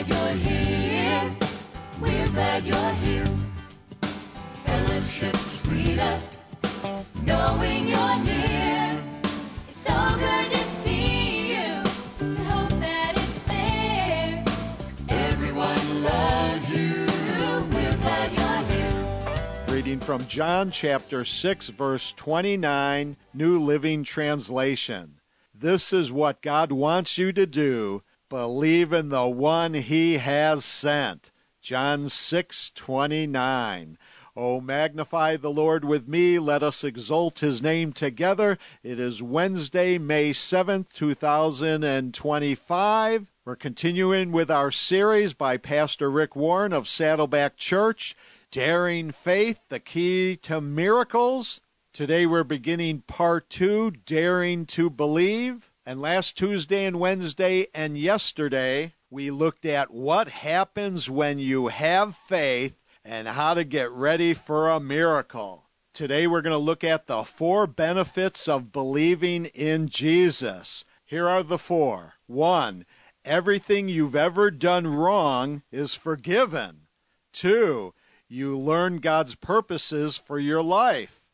glad you're here. We're glad you're here. Fellowship sweeter, knowing you're near. It's so good to see you. We hope that it's there. Everyone loves you. We're glad you're here. Reading from John chapter 6, verse 29, New Living Translation. This is what God wants you to do. Believe in the one he has sent. John 6:29. Oh, magnify the Lord with me. Let us exalt his name together. It is Wednesday, May 7th, 2025. We're continuing with our series by Pastor Rick Warren of Saddleback Church, Daring Faith, the Key to Miracles. Today we're beginning part 2, Daring to Believe. And last Tuesday and Wednesday and yesterday, we looked at what happens when you have faith and how to get ready for a miracle. Today we're going to look at the 4 benefits of believing in Jesus. Here are the 4. 1, everything you've ever done wrong is forgiven. 2, you learn God's purposes for your life.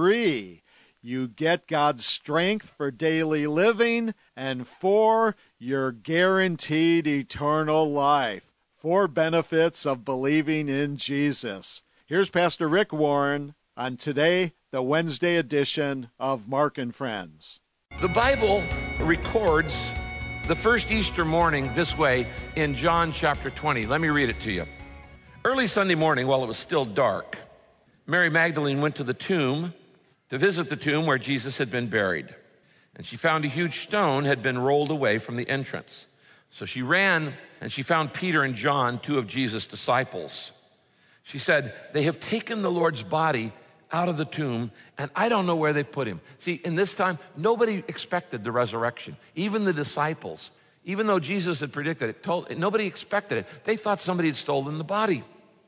3, you get God's strength for daily living. And 4, you're guaranteed eternal life. 4 benefits of believing in Jesus. Here's Pastor Rick Warren on today, the Wednesday edition of Mark and Friends. The Bible records the first Easter morning this way in John chapter 20. Let me read it to you. Early Sunday morning, while it was still dark, Mary Magdalene went to the tomb to visit the tomb where Jesus had been buried. And she found a huge stone had been rolled away from the entrance. So she ran and she found Peter and John, 2 of Jesus' disciples. She said, "They have taken the Lord's body out of the tomb, and I don't know where they've put him." See, in this time, nobody expected the resurrection. Even the disciples, even though Jesus had predicted it, nobody expected it. They thought somebody had stolen the body.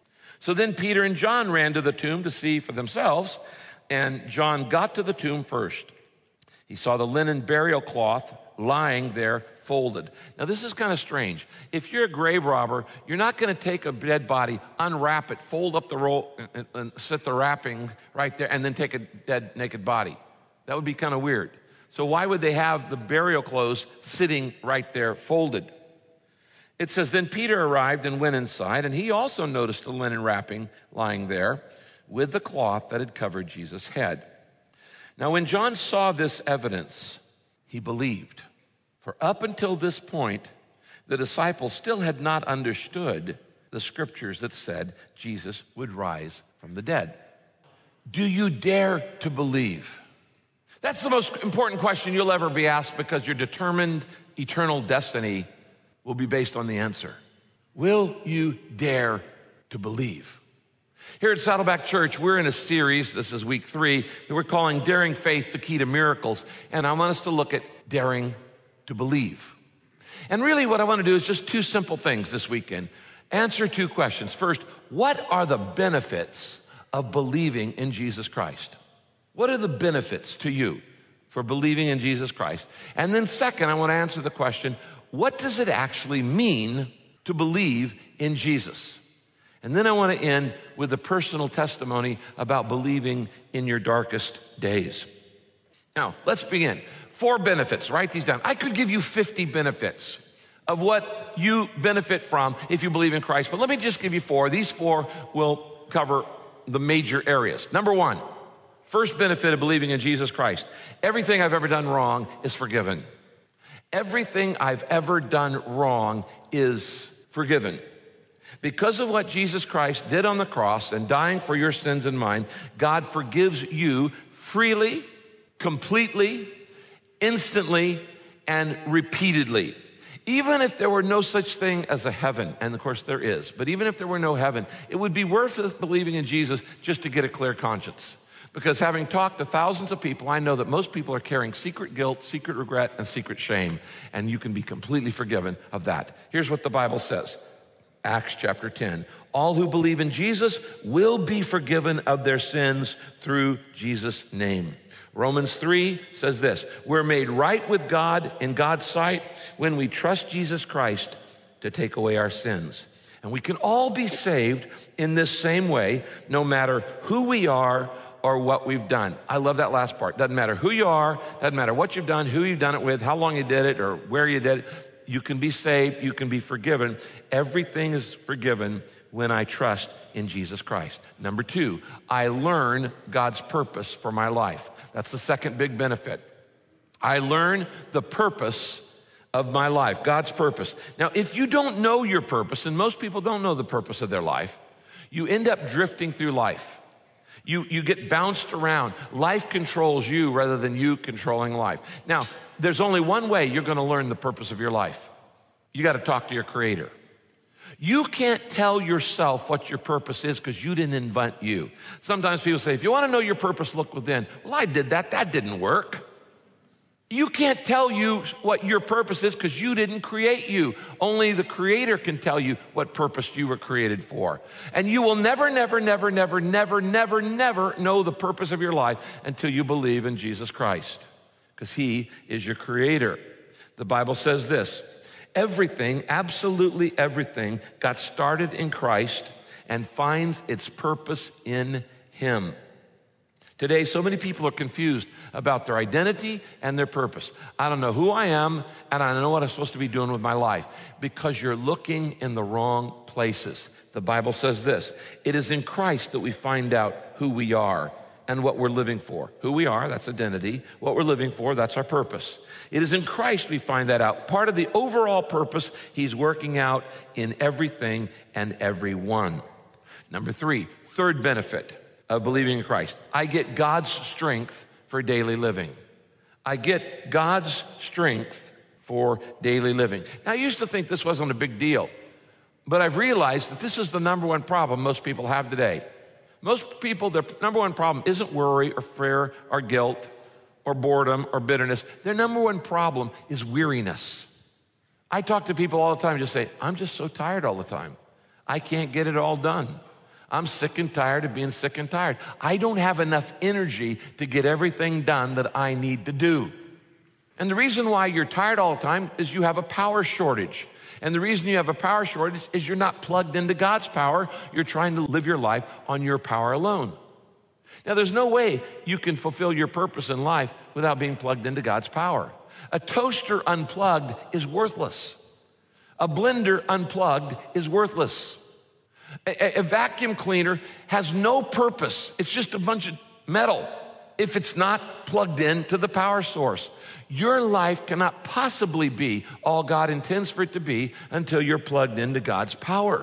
So then Peter and John ran to the tomb to see for themselves, and John got to the tomb first. He saw the linen burial cloth lying there folded. Now, this is kind of strange. If you're a grave robber, you're not going to take a dead body, unwrap it, fold up the roll, and set the wrapping right there, and then take a dead, naked body. That would be kind of weird. So why would they have the burial clothes sitting right there folded? It says, then Peter arrived and went inside, and he also noticed the linen wrapping lying there with the cloth that had covered Jesus' head. Now, when John saw this evidence, he believed. For up until this point, the disciples still had not understood the scriptures that said Jesus would rise from the dead. Do you dare to believe? That's the most important question you'll ever be asked, because your determined eternal destiny will be based on the answer. Will you dare to believe? Here at Saddleback Church, we're in a series, this is week 3, that we're calling Daring Faith, the Key to Miracles. And I want us to look at daring to believe. And really what I want to do is just 2 simple things this weekend. Answer 2 questions. First, what are the benefits of believing in Jesus Christ? What are the benefits to you for believing in Jesus Christ? And then second, I want to answer the question, what does it actually mean to believe in Jesus? And then I want to end with a personal testimony about believing in your darkest days. Now, let's begin. 4 benefits. Write these down. I could give you 50 benefits of what you benefit from if you believe in Christ, but let me just give you 4. These 4 will cover the major areas. Number 1, first benefit of believing in Jesus Christ. Everything I've ever done wrong is forgiven. Everything I've ever done wrong is forgiven. Because of what Jesus Christ did on the cross and dying for your sins and mine, God forgives you freely, completely, instantly, and repeatedly. Even if there were no such thing as a heaven, and of course there is, but even if there were no heaven, it would be worth it believing in Jesus just to get a clear conscience. Because having talked to thousands of people, I know that most people are carrying secret guilt, secret regret, and secret shame, and you can be completely forgiven of that. Here's what the Bible says. Acts chapter 10. All who believe in Jesus will be forgiven of their sins through Jesus' name. Romans 3 says this, we're made right with God in God's sight when we trust Jesus Christ to take away our sins. And we can all be saved in this same way, no matter who we are or what we've done. I love that last part. Doesn't matter who you are, doesn't matter what you've done, who you've done it with, how long you did it, or where you did it. You can be saved, you can be forgiven. Everything is forgiven when I trust in Jesus Christ. Number 2, I learn God's purpose for my life. That's the second big benefit. I learn the purpose of my life, God's purpose. Now, if you don't know your purpose, and most people don't know the purpose of their life, you end up drifting through life. You get bounced around. Life controls you rather than you controlling life. Now, there's only one way you're going to learn the purpose of your life. You got to talk to your Creator. You can't tell yourself what your purpose is because you didn't invent you. Sometimes people say, if you want to know your purpose, look within. Well, I did that. That didn't work. You can't tell you what your purpose is because you didn't create you. Only the Creator can tell you what purpose you were created for. And you will never know the purpose of your life until you believe in Jesus Christ, because He is your Creator. The Bible says this: everything, absolutely everything, got started in Christ and finds its purpose in Him. Today, so many people are confused about their identity and their purpose. I don't know who I am, and I don't know what I'm supposed to be doing with my life, because you're looking in the wrong places. The Bible says this: it is in Christ that we find out who we are and what we're living for. Who we are, that's identity. What we're living for, that's our purpose. It is in Christ we find that out. Part of the overall purpose He's working out in everything and everyone. Number 3, third benefit of believing in Christ: I get God's strength for daily living. I get God's strength for daily living. Now, I used to think this wasn't a big deal, but I've realized that this is the number one problem most people have today. Most people, their number one problem isn't worry or fear or guilt or boredom or bitterness. Their number one problem is weariness. I talk to people all the time and just say, I'm just so tired all the time. I can't get it all done. I'm sick and tired of being sick and tired. I don't have enough energy to get everything done that I need to do. And the reason why you're tired all the time is you have a power shortage. And the reason you have a power shortage is you're not plugged into God's power. You're trying to live your life on your power alone. Now, there's no way you can fulfill your purpose in life without being plugged into God's power. A toaster unplugged is worthless. A blender unplugged is worthless. A vacuum cleaner has no purpose. It's just a bunch of metal if it's not plugged into the power source. Your life cannot possibly be all God intends for it to be until you're plugged into God's power.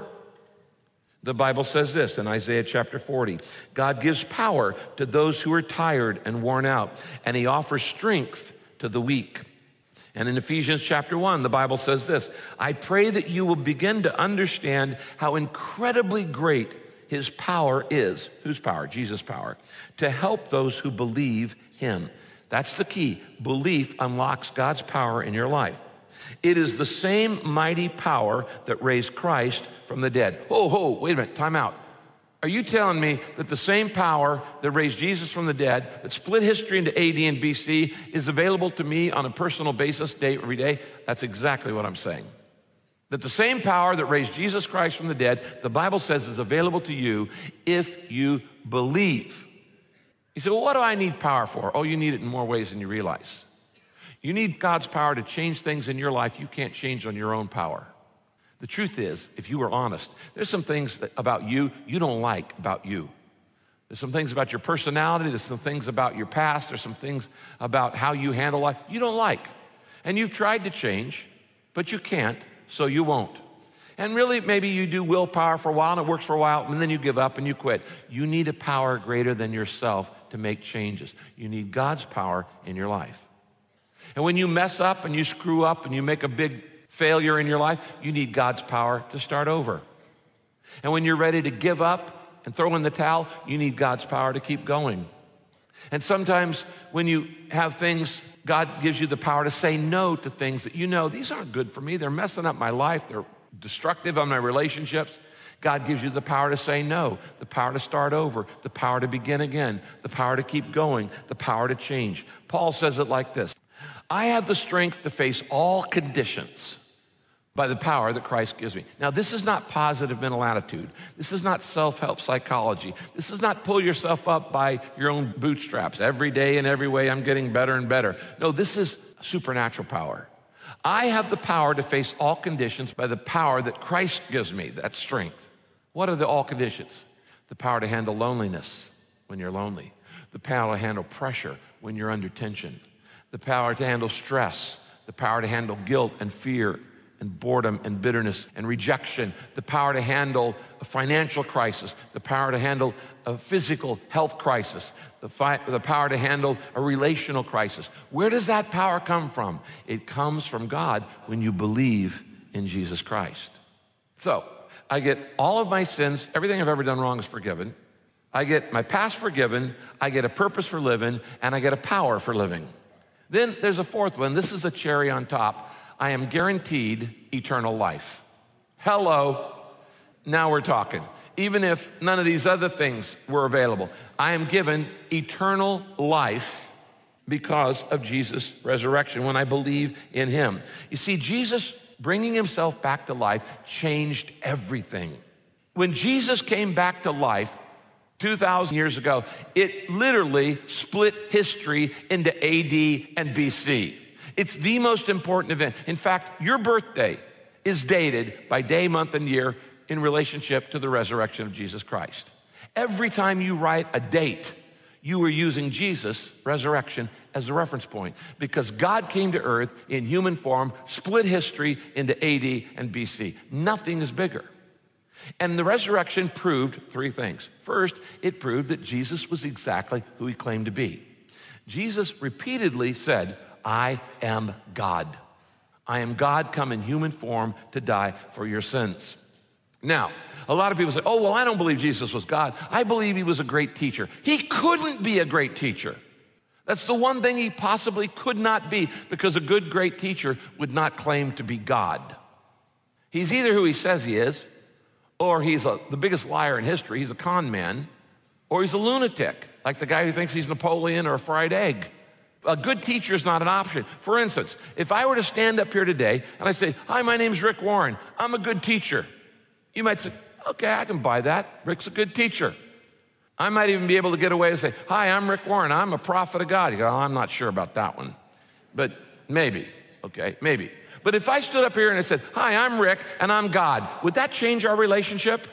The Bible says this in Isaiah chapter 40: God gives power to those who are tired and worn out, and He offers strength to the weak. And in Ephesians chapter 1, the Bible says this: I pray that you will begin to understand how incredibly great His power is. Whose power? Jesus' power. To help those who believe Him. That's the key. Belief unlocks God's power in your life. It is the same mighty power that raised Christ from the dead. Wait a minute, time out. Are you telling me that the same power that raised Jesus from the dead, that split history into AD and BC, is available to me on a personal basis every day? That's exactly what I'm saying. That the same power that raised Jesus Christ from the dead, the Bible says, is available to you if you believe. You say, well, what do I need power for? Oh, you need it in more ways than you realize. You need God's power to change things in your life you can't change on your own power. The truth is, if you were honest, there's some things about you don't like about you. There's some things about your personality. There's some things about your past. There's some things about how you handle life you don't like. And you've tried to change, but you can't, so you won't. And really, maybe you do willpower for a while, and it works for a while, and then you give up and you quit. You need a power greater than yourself to make changes. You need God's power in your life. And when you mess up and you screw up and you make a big failure in your life, you need God's power to start over. And when you're ready to give up and throw in the towel, you need God's power to keep going. And sometimes when you have things, God gives you the power to say no to things that you know, these aren't good for me. They're messing up my life. They're destructive on my relationships. God gives you the power to say no, the power to start over, the power to begin again, the power to keep going, the power to change. Paul says it like this: I have the strength to face all conditions, by the power that Christ gives me. Now, this is not positive mental attitude. This is not self-help psychology. This is not pull yourself up by your own bootstraps. Every day and every way I'm getting better and better. No, this is supernatural power. I have the power to face all conditions by the power that Christ gives me, that strength. What are the all conditions? The power to handle loneliness when you're lonely. The power to handle pressure when you're under tension. The power to handle stress. The power to handle guilt and fear and boredom and bitterness and rejection. The power to handle a financial crisis. The power to handle a physical health crisis. The power to handle a relational crisis. Where does that power come from? It comes from God when you believe in Jesus Christ. So, I get all of my sins, everything I've ever done wrong is forgiven. I get my past forgiven, I get a purpose for living, and I get a power for living. Then there's a fourth one. This is the cherry on top. I am guaranteed eternal life. Hello. Now we're talking. Even if none of these other things were available, I am given eternal life because of Jesus' resurrection when I believe in him. You see, Jesus bringing himself back to life changed everything. When Jesus came back to life 2,000 years ago, it literally split history into AD and BC. It's the most important event. In fact, your birthday is dated by day, month, and year in relationship to the resurrection of Jesus Christ. Every time you write a date, you are using Jesus' resurrection as a reference point because God came to earth in human form, split history into AD and BC. Nothing is bigger. And the resurrection proved three things. First, it proved that Jesus was exactly who he claimed to be. Jesus repeatedly said, I am God. I am God come in human form to die for your sins. Now, a lot of people say, oh, well, I don't believe Jesus was God. I believe he was a great teacher. He couldn't be a great teacher. That's the one thing he possibly could not be because a good, great teacher would not claim to be God. He's either who he says he is, or he's the biggest liar in history. He's a con man, or he's a lunatic, like the guy who thinks he's Napoleon or a fried egg. A good teacher is not an option. For instance, if I were to stand up here today and I say, hi, my name's Rick Warren. I'm a good teacher. You might say, okay, I can buy that. Rick's a good teacher. I might even be able to get away and say, hi, I'm Rick Warren. I'm a prophet of God. You go, oh, I'm not sure about that one. But maybe, okay, maybe. But if I stood up here and I said, hi, I'm Rick and I'm God, would that change our relationship?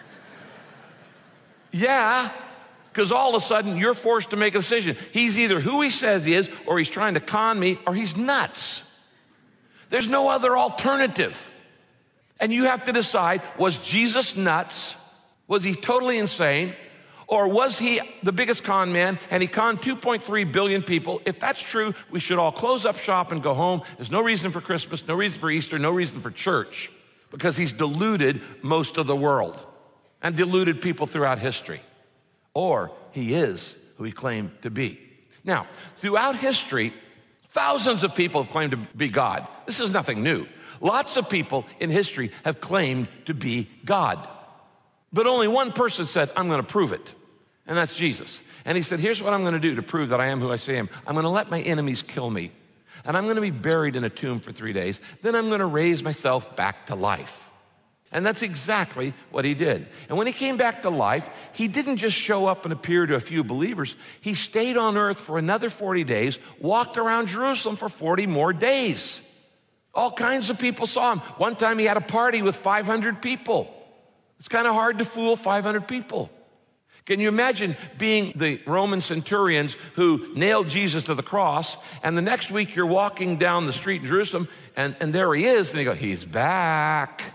Yeah, because all of a sudden you're forced to make a decision. He's either who he says he is, or he's trying to con me, or he's nuts. There's no other alternative. And you have to decide, was Jesus nuts? Was he totally insane? Or was he the biggest con man and he conned 2.3 billion people? If that's true, we should all close up shop and go home. There's no reason for Christmas, no reason for Easter, no reason for church, because he's deluded most of the world and deluded people throughout history. Or he is who he claimed to be. Now, throughout history, thousands of people have claimed to be God. This is nothing new. Lots of people in history have claimed to be God. But only one person said, I'm going to prove it. And that's Jesus. And he said, here's what I'm going to do to prove that I am who I say I am. I'm going to let my enemies kill me. And I'm going to be buried in a tomb for 3 days. Then I'm going to raise myself back to life. And that's exactly what he did. And when he came back to life, he didn't just show up and appear to a few believers. He stayed on earth for another 40 days, walked around Jerusalem for 40 more days. All kinds of people saw him. One time he had a party with 500 people. It's kind of hard to fool 500 people. Can you imagine being the Roman centurions who nailed Jesus to the cross, and the next week you're walking down the street in Jerusalem, and there he is, and you go, he's back.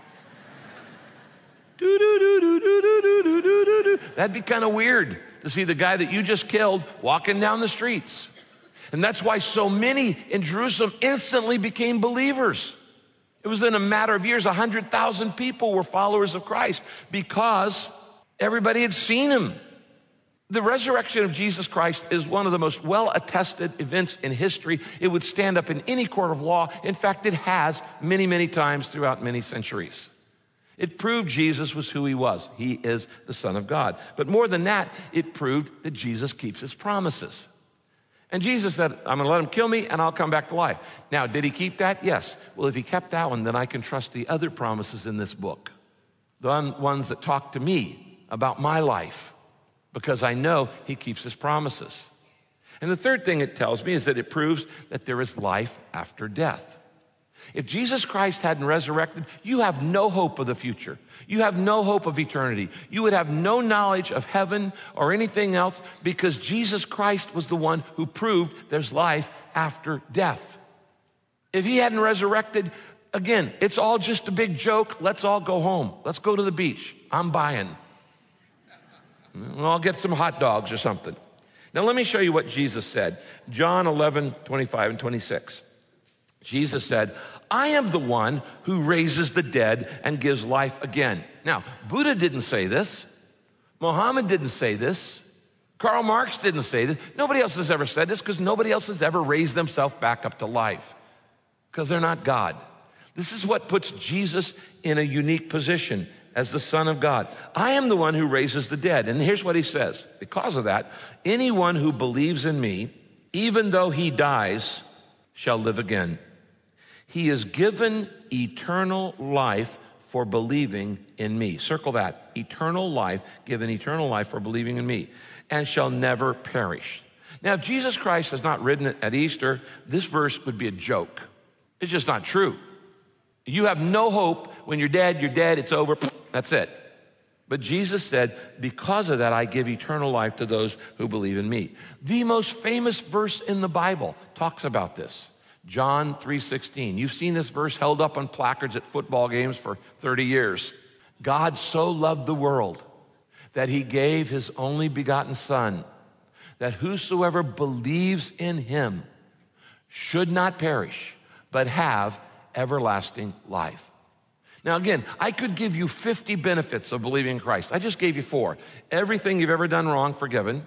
That'd be kind of weird to see the guy that you just killed walking down the streets. And that's why so many in Jerusalem instantly became believers. It was in a matter of years, 100,000 people were followers of Christ because everybody had seen him. The resurrection of Jesus Christ is one of the most well-attested events in history. It would stand up in any court of law. In fact, it has many, many times throughout many centuries. It proved Jesus was who he was. He is the Son of God. But more than that, it proved that Jesus keeps his promises. And Jesus said, I'm going to let them kill me and I'll come back to life. Now, did he keep that? Yes. Well, if he kept that one, then I can trust the other promises in this book, the ones that talk to me about my life, because I know he keeps his promises. And the third thing it tells me is that it proves that there is life after death. If Jesus Christ hadn't resurrected, you have no hope of the future. You have no hope of eternity. You would have no knowledge of heaven or anything else, because Jesus Christ was the one who proved there's life after death. If he hadn't resurrected, again, it's all just a big joke. Let's all go home. Let's go to the beach. I'm buying. I'll get some hot dogs or something. Now let me show you what Jesus said. John 11:25 and 26. Jesus said, I am the one who raises the dead and gives life again. Now, Buddha didn't say this. Muhammad didn't say this. Karl Marx didn't say this. Nobody else has ever said this, because nobody else has ever raised themselves back up to life, because they're not God. This is what puts Jesus in a unique position as the Son of God. I am the one who raises the dead. And here's what he says. Because of that, anyone who believes in me, even though he dies, shall live again. He is given eternal life for believing in me. Circle that. Eternal life, given eternal life for believing in me, and shall never perish. Now, if Jesus Christ has not risen at Easter, this verse would be a joke. It's just not true. You have no hope. When you're dead, it's over. That's it. But Jesus said, because of that, I give eternal life to those who believe in me. The most famous verse in the Bible talks about this. John 3:16. You've seen this verse held up on placards at football games for 30 years. God so loved the world that he gave his only begotten Son, that whosoever believes in him should not perish, but have everlasting life. Now again, I could give you 50 benefits of believing in Christ. I just gave you 4. Everything you've ever done wrong, forgiven.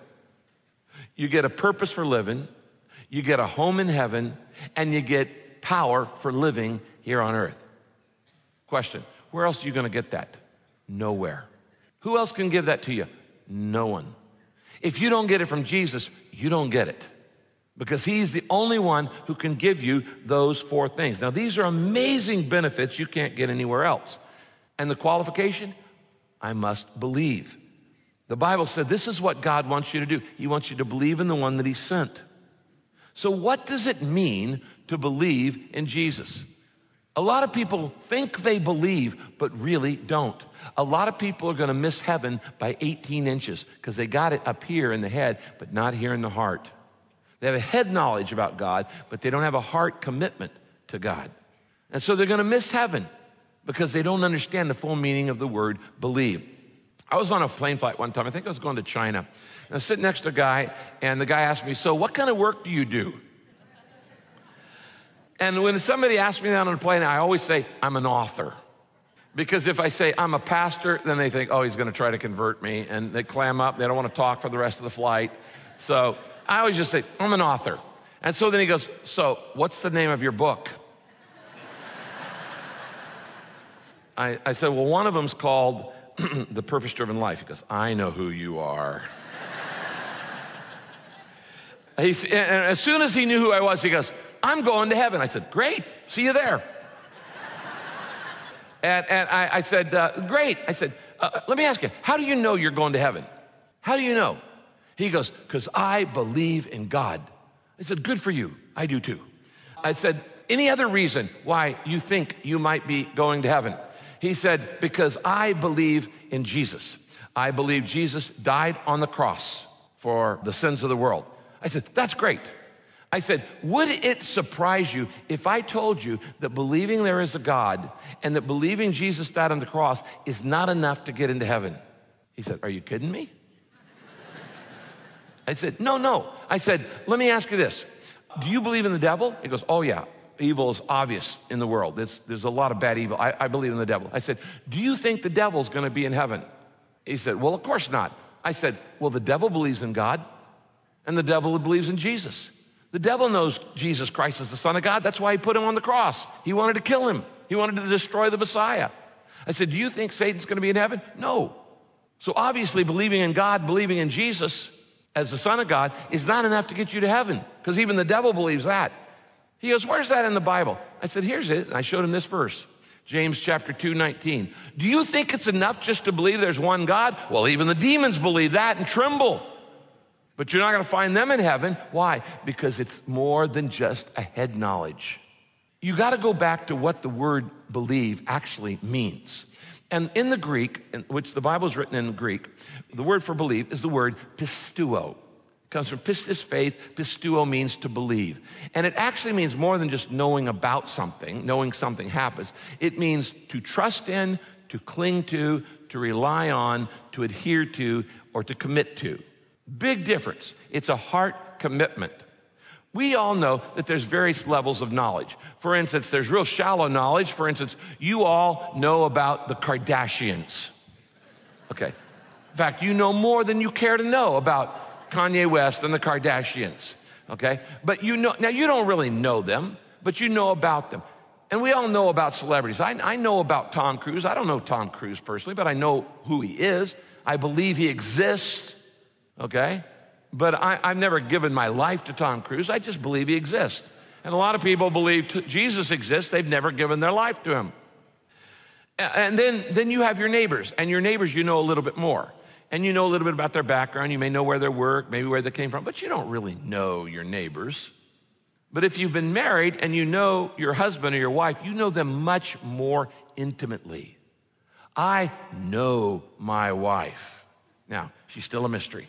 You get a purpose for living. You get a home in heaven, and you get power for living here on earth. Question, where else are you going to get that? Nowhere. Who else can give that to you? No one. If you don't get it from Jesus, you don't get it, because he's the only one who can give you those 4 things. Now, these are amazing benefits you can't get anywhere else. And the qualification? I must believe. The Bible said this is what God wants you to do. He wants you to believe in the one that he sent. So what does it mean to believe in Jesus? A lot of people think they believe, but really don't. A lot of people are going to miss heaven by 18 inches because they got it up here in the head, but not here in the heart. They have a head knowledge about God, but they don't have a heart commitment to God. And so they're going to miss heaven because they don't understand the full meaning of the word believe. I was on a plane flight one time. I think I was going to China. And I was sitting next to a guy, and the guy asked me, so what kind of work do you do? And when somebody asks me that on a plane, I always say, I'm an author. Because if I say I'm a pastor, then they think, oh, he's going to try to convert me. And they clam up. They don't want to talk for the rest of the flight. So I always just say, I'm an author. And so then he goes, so what's the name of your book? I said, well, one of them's called The Purpose-Driven Life. He goes, I know who you are. And as soon as he knew who I was, he goes, I'm going to heaven. I said, great, see you there. and I said, great. I said, let me ask you, how do you know you're going to heaven? How do you know? He goes, because I believe in God. I said, good for you. I do too. I said, any other reason why you think you might be going to heaven? He said, because I believe in Jesus. I believe Jesus died on the cross for the sins of the world. I said, that's great. I said, would it surprise you if I told you that believing there is a God and that believing Jesus died on the cross is not enough to get into heaven? He said, are you kidding me? I said, no. I said, let me ask you this. Do you believe in the devil? He goes, oh yeah. Evil is obvious in the world. There's a lot of bad evil. I believe in the devil. I said, do you think the devil's going to be in heaven? He said, well, of course not. I said, well, the devil believes in God, and the devil believes in Jesus. The devil knows Jesus Christ is the Son of God. That's why he put him on the cross. He wanted to kill him. He wanted to destroy the Messiah. I said, do you think Satan's going to be in heaven? No. So obviously believing in God, believing in Jesus, as the Son of God is not enough to get you to heaven, because even the devil believes that. He goes, where's that in the Bible? I said, here's it. And I showed him this verse, James chapter 2:19. Do you think it's enough just to believe there's one God? Well, even the demons believe that and tremble. But you're not going to find them in heaven. Why? Because it's more than just a head knowledge. You got to go back to what the word believe actually means. And in the Greek, which the Bible is written in Greek, the word for believe is the word pisteuo. It comes from pistis, faith. Pisteuo means to believe. And it actually means more than just knowing about something, knowing something happens. It means to trust in, to cling to rely on, to adhere to, or to commit to. Big difference. It's a heart commitment. We all know that there's various levels of knowledge. For instance, there's real shallow knowledge. For instance, you all know about the Kardashians. Okay. In fact, you know more than you care to know about Kanye West and the Kardashians. Okay. But you know, now you don't really know them, but you know about them. And we all know about celebrities. I know about Tom Cruise. I don't know Tom Cruise personally, but I know who he is. I believe he exists. Okay. But I've never given my life to Tom Cruise. I just believe he exists. And a lot of people believe Jesus exists. They've never given their life to him. And then you have your neighbors. And your neighbors you know a little bit more. And you know a little bit about their background. You may know where they work, maybe where they came from. But you don't really know your neighbors. But if you've been married and you know your husband or your wife, you know them much more intimately. I know my wife. Now, she's still a mystery.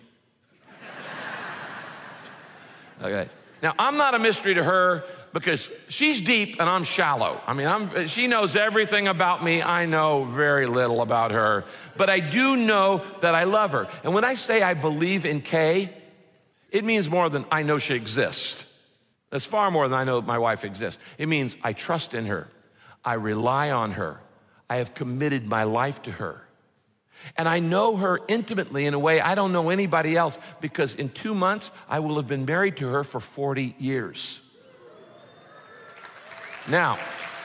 Okay. Now, I'm not a mystery to her because she's deep and I'm shallow. I mean, she knows everything about me. I know very little about her. But I do know that I love her. And when I say I believe in Kay, it means more than I know she exists. That's far more than I know my wife exists. It means I trust in her. I rely on her. I have committed my life to her. And I know her intimately in a way I don't know anybody else, because in 2 months, I will have been married to her for 40 years. Now,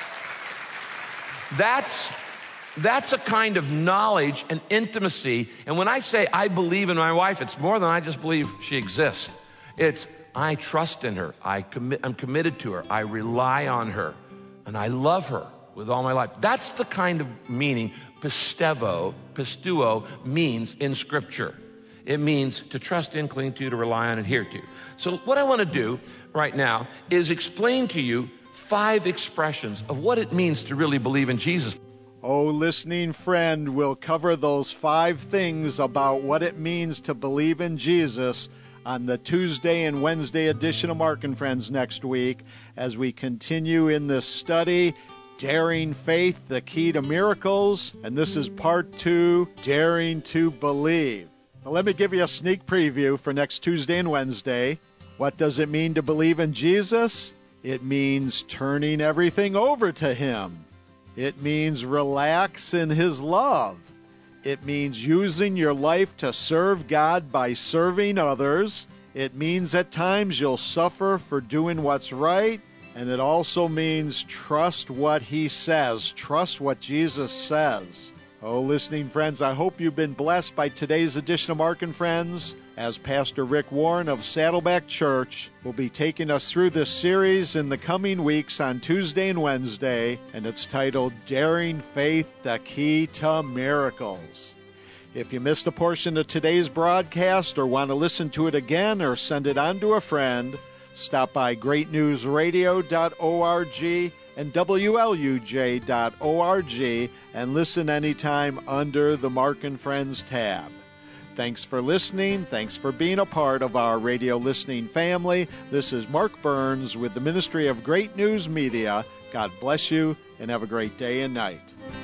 that's a kind of knowledge and intimacy. And when I say I believe in my wife, it's more than I just believe she exists. It's I trust in her. I'm committed to her. I rely on her. And I love her with all my life. That's the kind of meaning pisteuo means in Scripture. It means to trust in, cling to rely on, adhere to. So what I want to do right now is explain to you 5 expressions of what it means to really believe in Jesus. Oh, listening friend, we'll cover those 5 things about what it means to believe in Jesus on the Tuesday and Wednesday edition of Mark and Friends next week as we continue in this study, Daring Faith, the Key to Miracles. And this is part 2, Daring to Believe. Now, let me give you a sneak preview for next Tuesday and Wednesday. What does it mean to believe in Jesus? It means turning everything over to Him. It means relax in His love. It means using your life to serve God by serving others. It means at times you'll suffer for doing what's right. And it also means trust what He says. Trust what Jesus says. Oh, listening friends, I hope you've been blessed by today's edition of Mark and Friends, as Pastor Rick Warren of Saddleback Church will be taking us through this series in the coming weeks on Tuesday and Wednesday, and it's titled Daring Faith, the Key to Miracles. If you missed a portion of today's broadcast or want to listen to it again or send it on to a friend, stop by greatnewsradio.org and WLUJ.org and listen anytime under the Mark and Friends tab. Thanks for listening. Thanks for being a part of our radio listening family. This is Mark Burns with the Ministry of Great News Media. God bless you and have a great day and night.